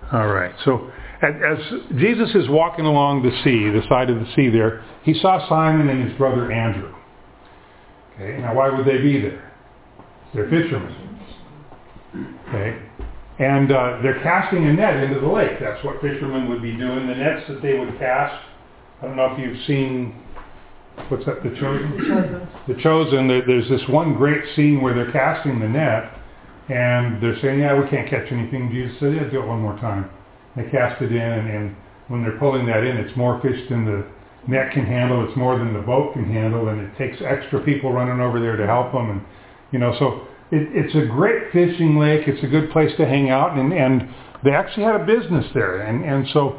All right. So as Jesus is walking along the sea, the side of the sea there, he saw Simon and his brother Andrew. Okay. Now why would they be there? They're fishermen. Okay. And they're casting a net into the lake. That's what fishermen would be doing. The nets that they would cast. I don't know if you've seen, what's that, The Chosen? The Chosen. There's this one great scene where they're casting the net. And they're saying, yeah, we can't catch anything. Jesus said, yeah, do it one more time. They cast it in, and when they're pulling that in, it's more fish than the net can handle. It's more than the boat can handle, and it takes extra people running over there to help them. And, so it's a great fishing lake. It's a good place to hang out, and they actually had a business there. And so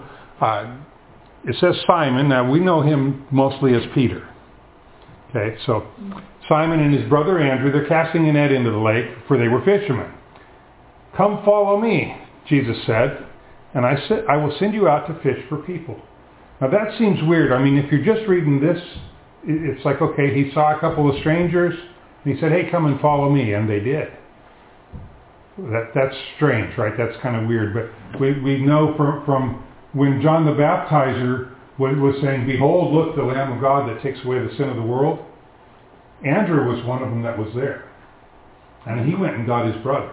it says Simon. Now, we know him mostly as Peter. Okay, so Simon and his brother Andrew, they're casting a net into the lake, for they were fishermen. Come follow me, Jesus said, and I will send you out to fish for people. Now that seems weird. I mean, if you're just reading this, it's like, okay, he saw a couple of strangers, and he said, hey, come and follow me, and they did. That's strange, right? That's kind of weird. But we know from when John the Baptizer was saying, behold, look, the Lamb of God that takes away the sin of the world. Andrew was one of them that was there. And he went and got his brother,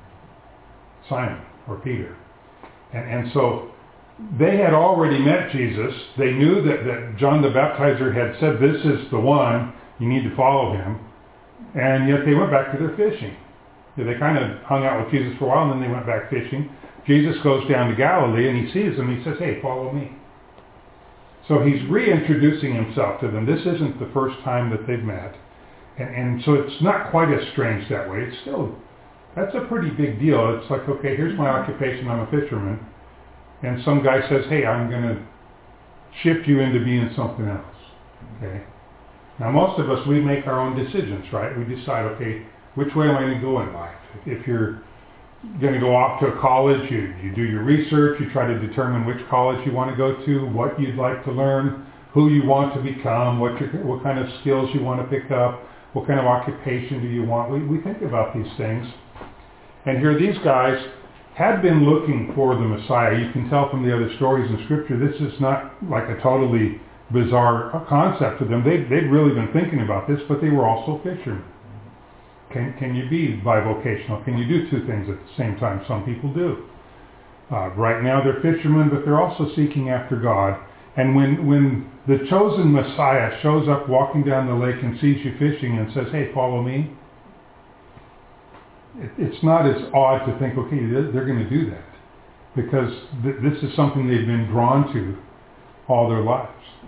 Simon, or Peter. And so they had already met Jesus. They knew that John the Baptizer had said, this is the one, you need to follow him. And yet they went back to their fishing. They kind of hung out with Jesus for a while, and then they went back fishing. Jesus goes down to Galilee, and he sees them. He says, hey, follow me. So he's reintroducing himself to them. This isn't the first time that they've met. And so it's not quite as strange that way. It's still, that's a pretty big deal. It's like, okay, here's my occupation. I'm a fisherman. And some guy says, hey, I'm going to shift you into being something else. Okay. Now most of us, we make our own decisions, right? We decide, okay, which way am I going to go in life? If you're going to go off to a college, you do your research, you try to determine which college you want to go to, what you'd like to learn, who you want to become, what kind of skills you want to pick up, what kind of occupation do you want. We think about these things. And here these guys had been looking for the Messiah. You can tell from the other stories in Scripture, this is not like a totally bizarre concept to them. They'd really been thinking about this, but they were also fishermen. Can you be bivocational? Can you do two things at the same time? Some people do. Right now they're fishermen, but they're also seeking after God. And when the chosen Messiah shows up walking down the lake and sees you fishing and says, hey, follow me, it's not as odd to think, okay, they're going to do that. Because this is something they've been drawn to all their lives.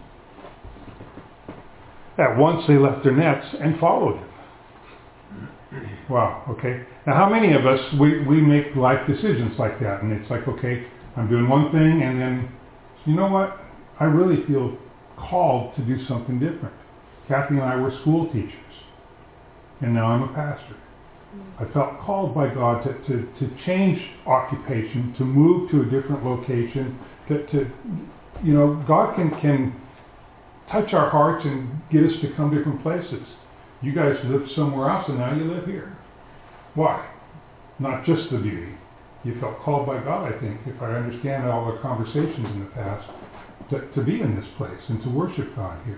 At once they left their nets and followed him. Wow, okay. Now how many of us, we make life decisions like that, and it's like, okay, I'm doing one thing, and then, you know what? I really feel called to do something different. Kathy and I were school teachers, and now I'm a pastor. I felt called by God to change occupation, to move to a different location, God can touch our hearts and get us to come different places. You guys lived somewhere else, and now you live here. Why? Not just the beauty. You felt called by God, I think, if I understand all the conversations in the past, to be in this place and to worship God here.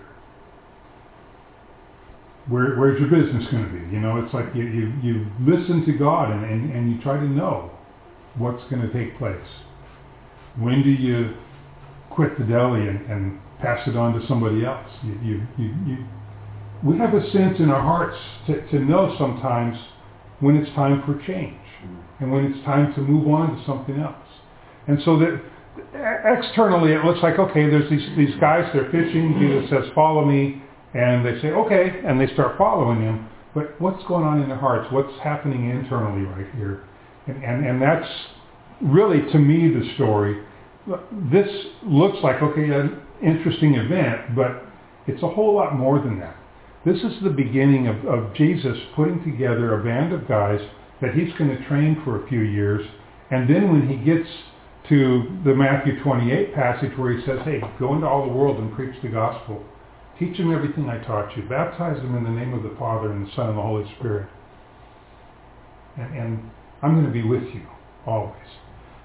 Where's your business going to be? It's like you listen to God and you try to know what's going to take place. When do you quit the deli and pass it on to somebody else? We have a sense in our hearts to know sometimes when it's time for change and when it's time to move on to something else. And so that externally it looks like, okay, there's these guys, they're fishing, Jesus says, follow me, and they say, okay, and they start following him. But what's going on in their hearts? What's happening internally right here? And that's really, to me, the story. This looks like, okay, an interesting event, but it's a whole lot more than that. This is the beginning of Jesus putting together a band of guys that he's going to train for a few years. And then when he gets to the Matthew 28 passage where he says, hey, go into all the world and preach the gospel. Teach them everything I taught you. Baptize them in the name of the Father and the Son and the Holy Spirit. And I'm going to be with you always.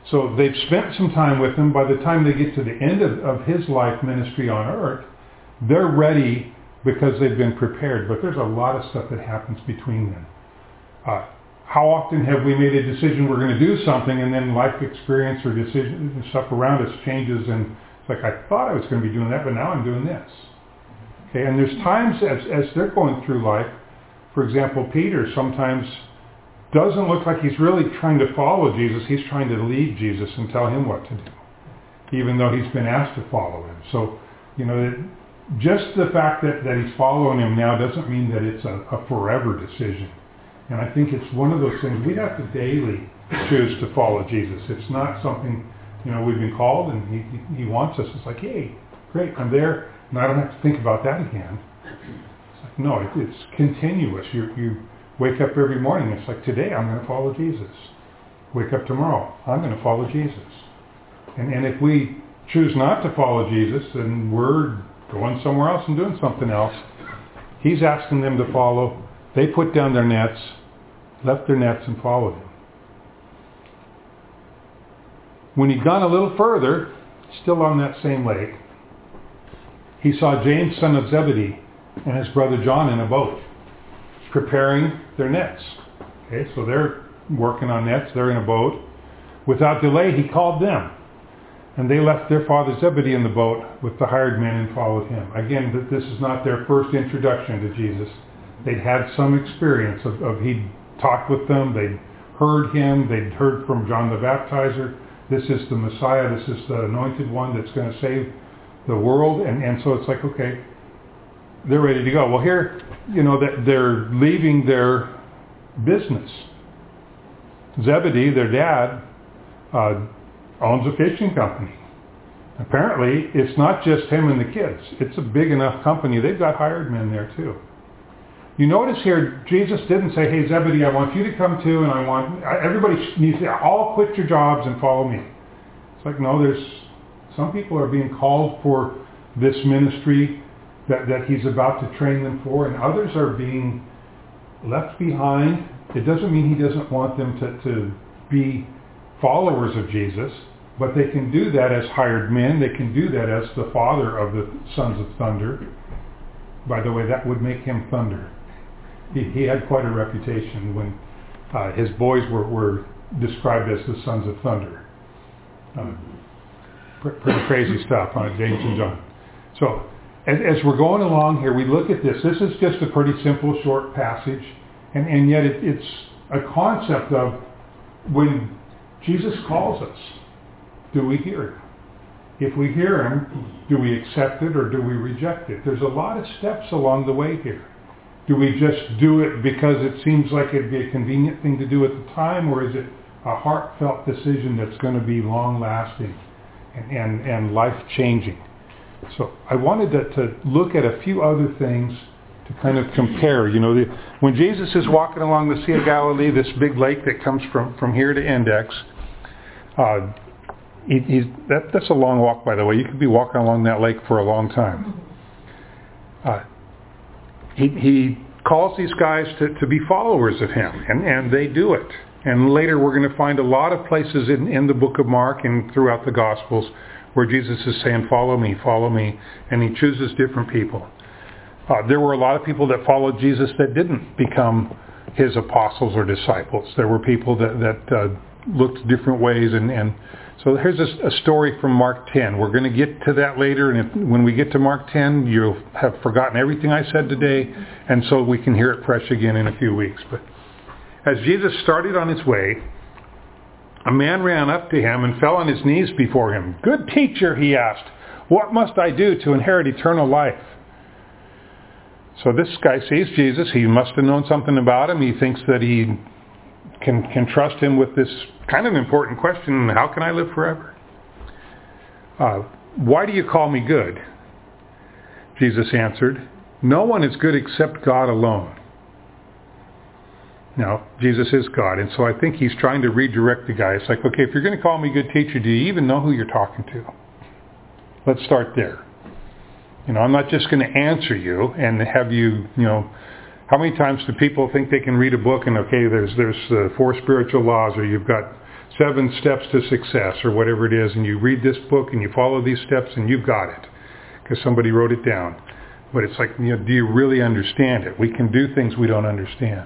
So they've spent some time with him. By the time they get to the end of his life ministry on earth, they're ready because they've been prepared. But there's a lot of stuff that happens between them. How often have we made a decision we're going to do something, and then life experience or decision stuff around us changes, and it's like, I thought I was going to be doing that, but now I'm doing this. Okay, and there's times as they're going through life, for example, Peter sometimes doesn't look like he's really trying to follow Jesus. He's trying to lead Jesus and tell him what to do, even though he's been asked to follow him. So, just the fact that he's following him now doesn't mean that it's a forever decision. And I think it's one of those things we have to daily choose to follow Jesus. It's not something, we've been called and he wants us. It's like, hey, great, I'm there, and I don't have to think about that again. It's like, no, it's continuous. You wake up every morning, it's like, today I'm going to follow Jesus. Wake up tomorrow, I'm going to follow Jesus. And if we choose not to follow Jesus, then we're going somewhere else and doing something else. He's asking them to follow. They put down their nets, left their nets, and followed him. When he'd gone a little further, still on that same lake, he saw James, son of Zebedee, and his brother John in a boat, preparing their nets. Okay, so they're working on nets, they're in a boat. Without delay, he called them. And they left their father Zebedee in the boat with the hired men and followed him. Again, this is not their first introduction to Jesus. They'd had some experience of he'd talked with them, they'd heard him, they'd heard from John the Baptizer. This is the Messiah, this is the anointed one that's going to save the world. And so it's like, okay, they're ready to go. Well, here, that they're leaving their business. Zebedee, their dad, owns a fishing company. Apparently, it's not just him and the kids. It's a big enough company. They've got hired men there too. You notice here, Jesus didn't say, hey, Zebedee, I want you to come too, and I want everybody needs to all quit your jobs and follow me. It's like, no, there's some people are being called for this ministry that he's about to train them for, and others are being left behind. It doesn't mean he doesn't want them to be followers of Jesus, but they can do that as hired men. They can do that as the father of the sons of thunder. By the way, that would make him thunder. He had quite a reputation when his boys were described as the sons of thunder. Pretty crazy stuff on James and John. So as we're going along here, we look at this. This is just a pretty simple, short passage, and yet it's a concept of when Jesus calls us, do we hear him? If we hear him, do we accept it or do we reject it? There's a lot of steps along the way here. Do we just do it because it seems like it'd be a convenient thing to do at the time, or is it a heartfelt decision that's going to be long-lasting and life-changing? So I wanted to look at a few other things to kind of compare. When Jesus is walking along the Sea of Galilee, this big lake that comes from here to Index, that's a long walk, by the way. You could be walking along that lake for a long time. He calls these guys to be followers of him, and they do it. And later we're going to find a lot of places in the book of Mark and throughout the Gospels where Jesus is saying, follow me, and he chooses different people. There were a lot of people that followed Jesus that didn't become his apostles or disciples. There were people that looked different ways, and so here's a story from Mark 10. We're going to get to that later, and when we get to Mark 10, you'll have forgotten everything I said today, and so we can hear it fresh again in a few weeks. But as Jesus started on his way, a man ran up to him and fell on his knees before him. Good teacher, he asked, what must I do to inherit eternal life? So this guy sees Jesus. He must have known something about him. He thinks that he can trust him with this kind of important question, how can I live forever? Why do you call me good? Jesus answered, no one is good except God alone. Now, Jesus is God, and so I think he's trying to redirect the guy. It's like, okay, if you're going to call me good teacher, do you even know who you're talking to? Let's start there. I'm not just going to answer you and have you, how many times do people think they can read a book and, okay, there's 4 spiritual laws, or you've got 7 steps to success or whatever it is, and you read this book and you follow these steps and you've got it because somebody wrote it down. But it's like, do you really understand it? We can do things we don't understand.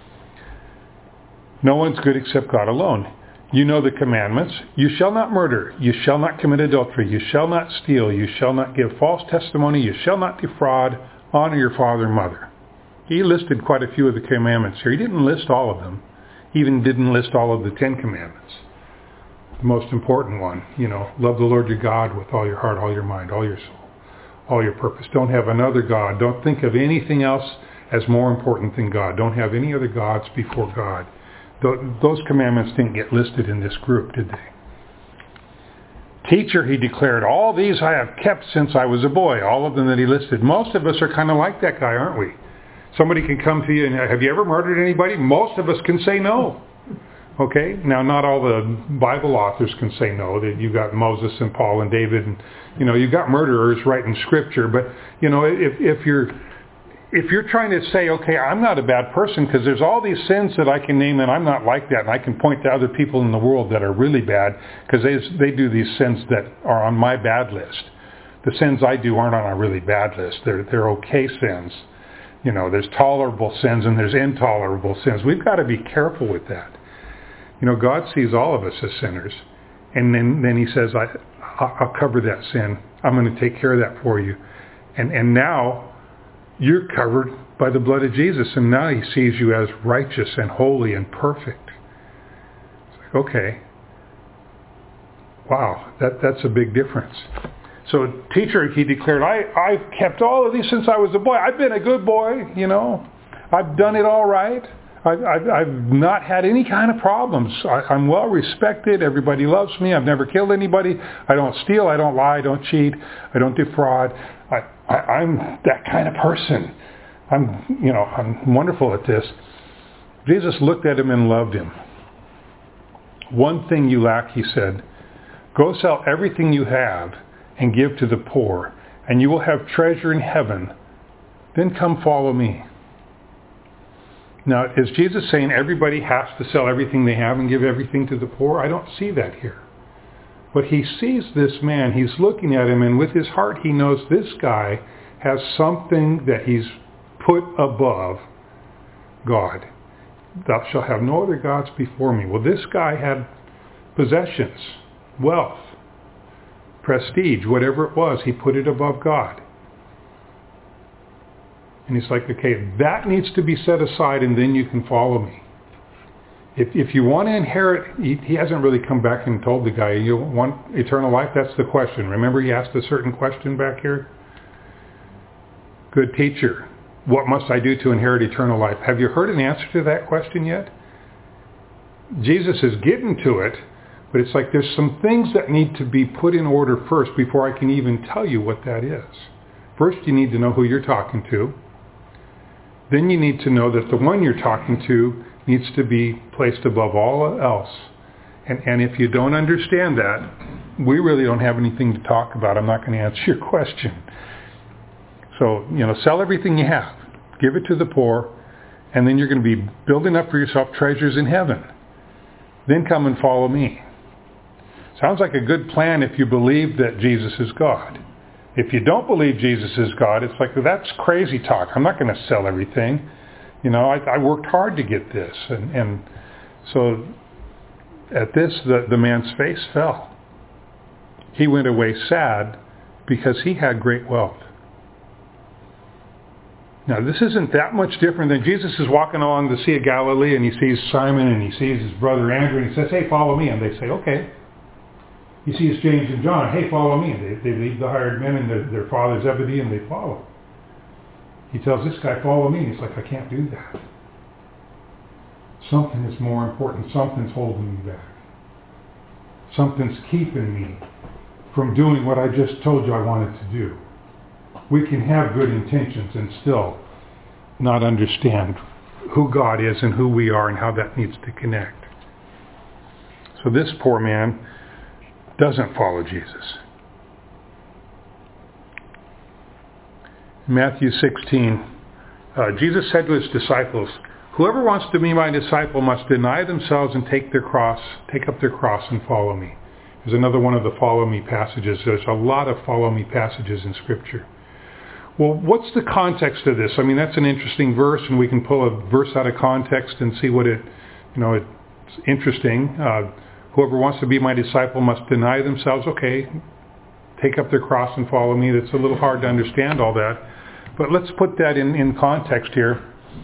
No one's good except God alone. You know the commandments. You shall not murder. You shall not commit adultery. You shall not steal. You shall not give false testimony. You shall not defraud. Honor your father and mother. He listed quite a few of the commandments here. He didn't list all of them. He even didn't list all of the 10 commandments. The most important one, love the Lord your God with all your heart, all your mind, all your soul, all your purpose. Don't have another God. Don't think of anything else as more important than God. Don't have any other gods before God. Those commandments didn't get listed in this group, did they? Teacher, he declared, all these I have kept since I was a boy. All of them that he listed. Most of us are kind of like that guy, aren't we? Somebody can come to you and, have you ever murdered anybody? Most of us can say no. Okay? Now, not all the Bible authors can say no. You've got Moses and Paul and David, and you've got murderers writing scripture. But if you're trying to say, okay, I'm not a bad person because there's all these sins that I can name and I'm not like that, and I can point to other people in the world that are really bad because they do these sins that are on my bad list. The sins I do aren't on a really bad list. They're okay sins. There's tolerable sins and there's intolerable sins. We've got to be careful with that. God sees all of us as sinners. And then he says, I'll cover that sin. I'm going to take care of that for you. And now you're covered by the blood of Jesus. And now he sees you as righteous and holy and perfect. It's like, okay. Wow, that's a big difference. So, teacher, he declared, I've kept all of these since I was a boy. I've been a good boy, I've done it all right. I've not had any kind of problems. I'm well respected. Everybody loves me. I've never killed anybody. I don't steal. I don't lie. I don't cheat. I don't defraud. I'm that kind of person. I'm wonderful at this. Jesus looked at him and loved him. One thing you lack, he said. Go sell everything you have and give to the poor, and you will have treasure in heaven. Then come follow me. Now, is Jesus saying everybody has to sell everything they have and give everything to the poor? I don't see that here. But he sees this man, he's looking at him, and with his heart he knows this guy has something that he's put above God. Thou shalt have no other gods before me. Well, this guy had possessions, wealth, prestige, whatever it was, he put it above God. And he's like, okay, that needs to be set aside and then you can follow me. If you want to inherit, he hasn't really come back and told the guy, you want eternal life? That's the question. Remember he asked a certain question back here? Good teacher, what must I do to inherit eternal life? Have you heard an answer to that question yet? Jesus is getting to it. But it's like there's some things that need to be put in order first before I can even tell you what that is. First, you need to know who you're talking to. Then you need to know that the one you're talking to needs to be placed above all else. And if you don't understand that, we really don't have anything to talk about. I'm not going to answer your question. So, sell everything you have. Give it to the poor. And then you're going to be building up for yourself treasures in heaven. Then come and follow me. Sounds like a good plan if you believe that Jesus is God. If you don't believe Jesus is God, it's like, well, that's crazy talk. I'm not going to sell everything. I worked hard to get this. And so at this, the man's face fell. He went away sad because he had great wealth. Now, this isn't that much different than Jesus is walking along the Sea of Galilee and he sees Simon and he sees his brother Andrew and he says, hey, follow me. And they say, okay. He sees James and John, hey, follow me. They leave the hired men and their father Zebedee and they follow. He tells this guy, follow me. And he's like, I can't do that. Something is more important. Something's holding me back. Something's keeping me from doing what I just told you I wanted to do. We can have good intentions and still not understand who God is and who we are and how that needs to connect. So this poor man doesn't follow Jesus. In Matthew 16, Jesus said to his disciples, Whoever wants to be my disciple must deny themselves and take up their cross and follow me. There's another one of the follow me passages. There's a lot of follow me passages in Scripture. Well, what's the context of this? I mean, that's an interesting verse, and we can pull a verse out of context and see what it's interesting. Whoever wants to be my disciple must deny themselves. Okay, take up their cross and follow me. That's a little hard to understand all that. But let's put that in context here.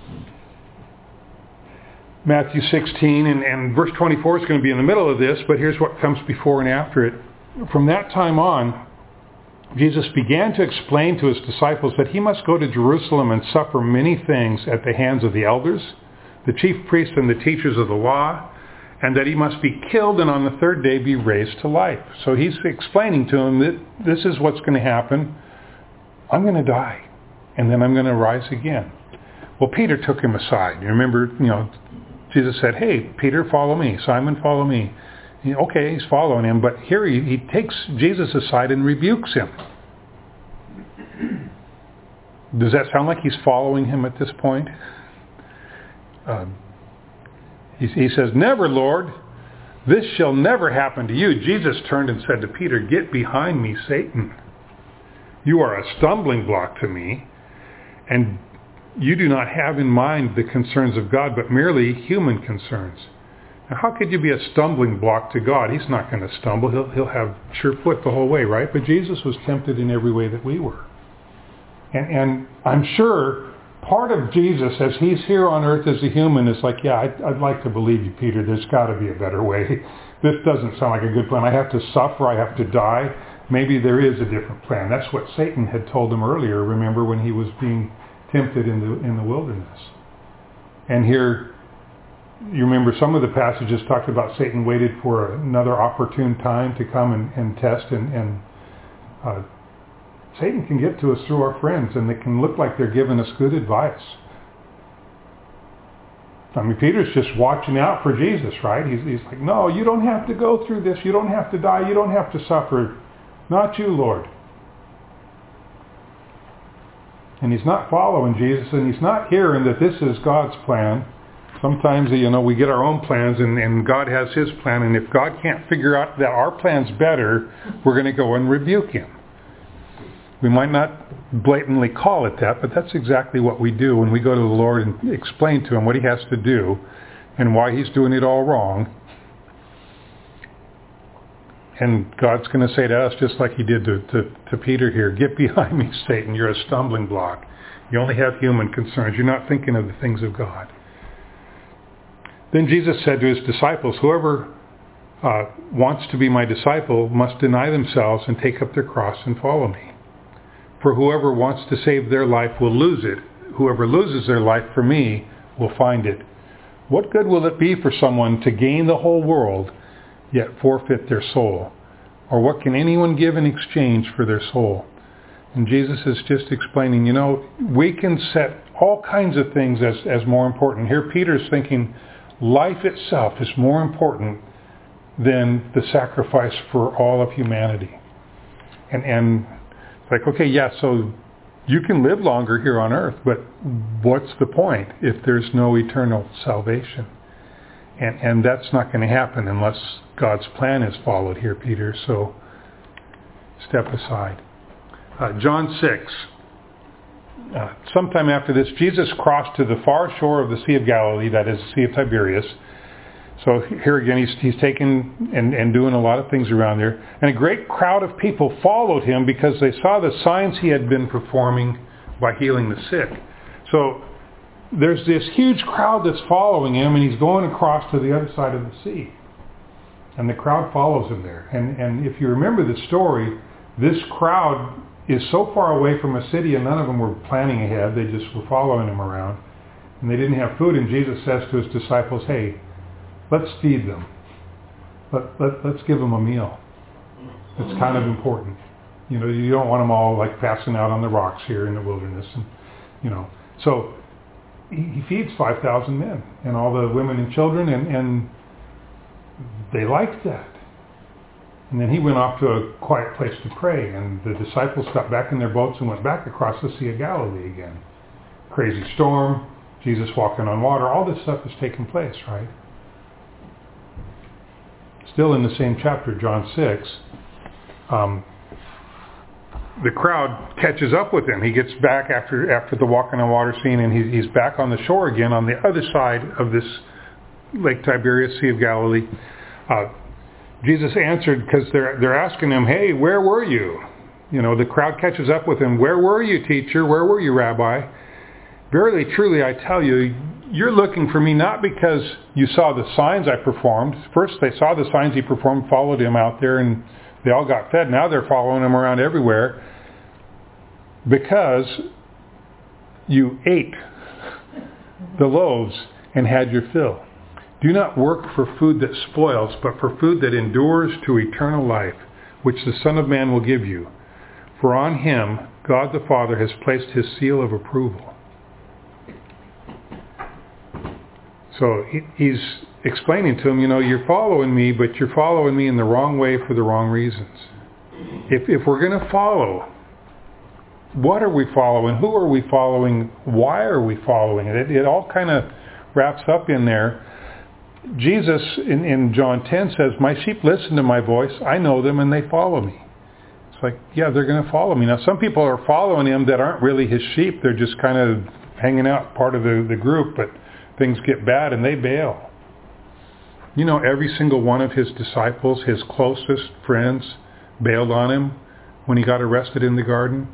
Matthew 16 and verse 24 is going to be in the middle of this, but here's what comes before and after it. From that time on, Jesus began to explain to his disciples that he must go to Jerusalem and suffer many things at the hands of the elders, the chief priests and the teachers of the law, and that he must be killed and on the third day be raised to life. So he's explaining to them that this is what's going to happen. I'm going to die, and then I'm going to rise again. Well, Peter took him aside. You remember, Jesus said, hey, Peter, follow me. Simon, follow me. Okay, he's following him, but here he takes Jesus aside and rebukes him. Does that sound like he's following him at this point? He says, never, Lord. This shall never happen to you. Jesus turned and said to Peter, get behind me, Satan. You are a stumbling block to me, and you do not have in mind the concerns of God, but merely human concerns. Now, how could you be a stumbling block to God? He's not going to stumble. He'll have sure foot the whole way, right? But Jesus was tempted in every way that we were. And I'm sure part of Jesus, as he's here on earth as a human, is like, yeah, I'd like to believe you, Peter. There's got to be a better way. This doesn't sound like a good plan. I have to suffer. I have to die. Maybe there is a different plan. That's what Satan had told him earlier, remember, when he was being tempted in the wilderness. And here, you remember some of the passages talked about Satan waited for another opportune time to come and test. And Satan can get to us through our friends, and they can look like they're giving us good advice. I mean, Peter's just watching out for Jesus, right? He's like, no, you don't have to go through this. You don't have to die. You don't have to suffer. Not you, Lord. And he's not following Jesus, and he's not hearing that this is God's plan. Sometimes, we get our own plans, and God has his plan, and if God can't figure out that our plan's better, we're going to go and rebuke him. We might not blatantly call it that, but that's exactly what we do when we go to the Lord and explain to him what he has to do and why he's doing it all wrong. And God's going to say to us, just like he did to Peter here, get behind me, Satan. You're a stumbling block. You only have human concerns. You're not thinking of the things of God. Then Jesus said to his disciples, whoever wants to be my disciple must deny themselves and take up their cross and follow me. For whoever wants to save their life will lose it. Whoever loses their life for me will find it. What good will it be for someone to gain the whole world, yet forfeit their soul? Or what can anyone give in exchange for their soul? And Jesus is just explaining, we can set all kinds of things as more important. Here Peter's thinking life itself is more important than the sacrifice for all of humanity. And it's like, okay, yeah, so you can live longer here on earth, but what's the point if there's no eternal salvation? And that's not going to happen unless God's plan is followed here, Peter. So step aside. John 6. Sometime after this, Jesus crossed to the far shore of the Sea of Galilee, that is the Sea of Tiberias. So here again, he's taking and doing a lot of things around there. And a great crowd of people followed him because they saw the signs he had been performing by healing the sick. So there's this huge crowd that's following him, and he's going across to the other side of the sea. And the crowd follows him there. And if you remember the story, this crowd is so far away from a city, and none of them were planning ahead. They just were following him around. And they didn't have food, and Jesus says to his disciples, hey, let's feed them. Let's give them a meal. It's kind of important. You don't want them all like passing out on the rocks here in the wilderness. And, So he feeds 5,000 men and all the women and children, and they liked that. And then he went off to a quiet place to pray, and the disciples got back in their boats and went back across the Sea of Galilee again. Crazy storm, Jesus walking on water. All this stuff is taking place, right? Still in the same chapter, John 6, the crowd catches up with him. He gets back after the walking on water scene, and he's back on the shore again on the other side of this Lake Tiberias, Sea of Galilee. Jesus answered, because they're asking him, hey, where were you? You know, the crowd catches up with him. Where were you, teacher? Where were you, Rabbi? Verily, truly, I tell you, you're looking for me not because you saw the signs I performed. First, they saw the signs he performed, followed him out there, and they all got fed. Now they're following him around everywhere because you ate the loaves and had your fill. Do not work for food that spoils, but for food that endures to eternal life, which the Son of Man will give you. For on him God the Father has placed his seal of approval. So he's explaining to him, you know, you're following me, but you're following me in the wrong way for the wrong reasons. If we're going to follow, what are we following? Who are we following? Why are we following it? It all kind of wraps up in there. Jesus in John 10 says, my sheep listen to my voice. I know them and they follow me. It's like, yeah, they're going to follow me. Now, some people are following him that aren't really his sheep. They're just kind of hanging out, part of the group, but things get bad and they bail. You know, every single one of his disciples, his closest friends, bailed on him when he got arrested in the garden.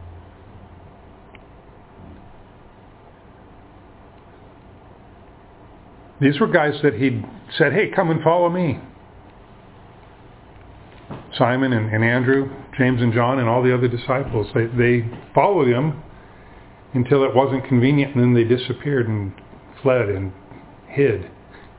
These were guys that he'd said, hey, come and follow me. Simon and Andrew, James and John, and all the other disciples, they followed him until it wasn't convenient, and then they disappeared and fled and hid.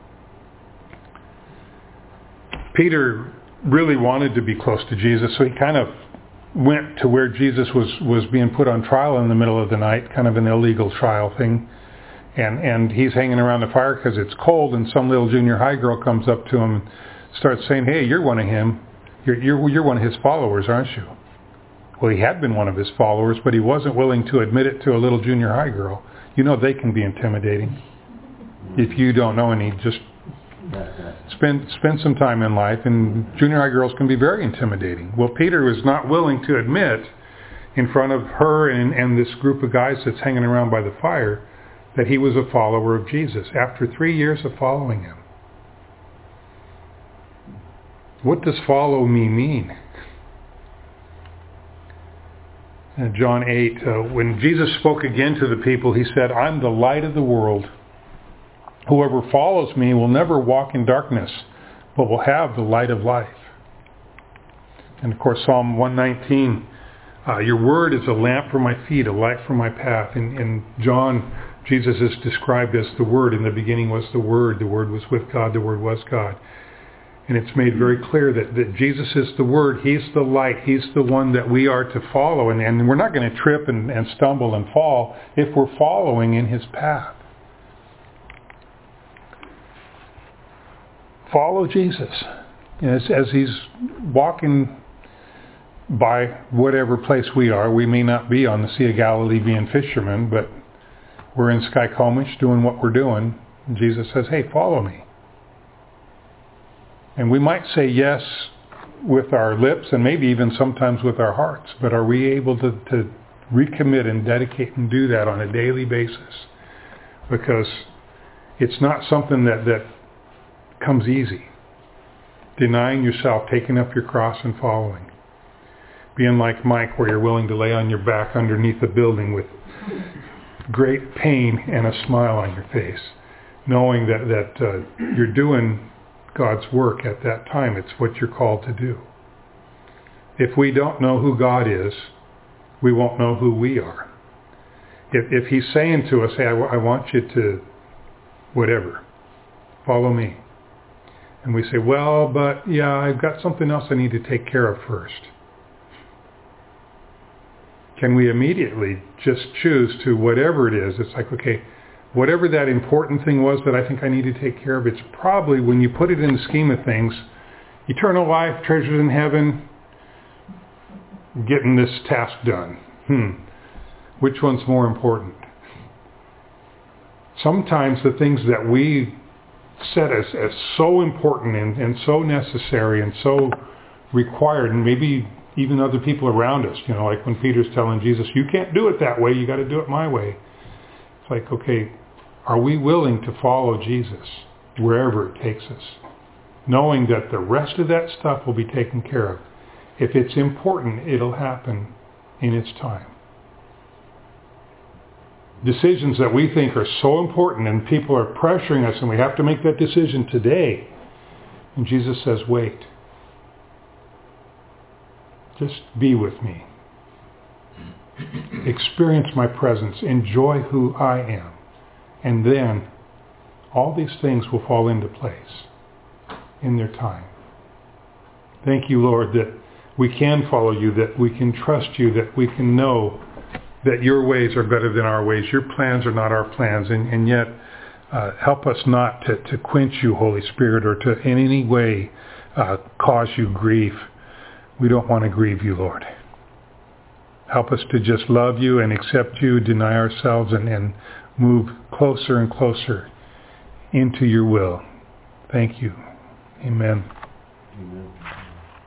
Peter really wanted to be close to Jesus, so he kind of went to where Jesus was being put on trial in the middle of the night, kind of an illegal trial thing. And he's hanging around the fire because it's cold, and some little junior high girl comes up to him and starts saying, hey, you're one of him. You're one of his followers, aren't you? Well, he had been one of his followers, but he wasn't willing to admit it to a little junior high girl. You know, they can be intimidating. If you don't know any, just spend some time in life, and junior high girls can be very intimidating. Well, Peter was not willing to admit in front of her and this group of guys that's hanging around by the fire that he was a follower of Jesus after 3 years of following him. What does follow me mean? In John 8, when Jesus spoke again to the people, he said, I'm the light of the world. Whoever follows me will never walk in darkness, but will have the light of life. And of course, Psalm 119, your word is a lamp for my feet, a light for my path. In John, Jesus is described as the Word. In the beginning was the Word was with God, the Word was God. And it's made very clear that Jesus is the Word. He's the light. He's the one that we are to follow. And we're not going to trip and stumble and fall if we're following in his path. Follow Jesus. As he's walking by whatever place we are, we may not be on the Sea of Galilee being fishermen, but we're in Skykomish doing what we're doing. And Jesus says, hey, follow me. And we might say yes with our lips and maybe even sometimes with our hearts, but are we able to recommit and dedicate and do that on a daily basis? Because it's not something that comes easy. Denying yourself, taking up your cross and following. Being like Mike, where you're willing to lay on your back underneath a building with great pain and a smile on your face, knowing that you're doing God's work at that time. It's what you're called to do. If we don't know who God is, we won't know who we are. If he's saying to us, hey, I want you to whatever, follow me. And we say, well, but yeah, I've got something else I need to take care of first. Can we immediately just choose to whatever it is? It's like, okay, whatever that important thing was that I think I need to take care of, it's probably, when you put it in the scheme of things, eternal life, treasures in heaven, getting this task done. Which one's more important? sometimes the things that we set as so important and so necessary and so required, and maybe even other people around us, like when Peter's telling Jesus, you can't do it that way, you got to do it my way. It's like, okay, are we willing to follow Jesus wherever it takes us, knowing that the rest of that stuff will be taken care of? If it's important, it'll happen in its time. Decisions that we think are so important and people are pressuring us and we have to make that decision today. And Jesus says, wait. Just be with me. Experience my presence. Enjoy who I am. And then all these things will fall into place in their time. Thank you, Lord, that we can follow you, that we can trust you, that we can know that your ways are better than our ways. Your plans are not our plans. And yet, help us not to quench you, Holy Spirit, or to in any way cause you grief. We don't want to grieve you, Lord. Help us to just love you and accept you, deny ourselves, and move closer and closer into your will. Thank you. Amen. Amen.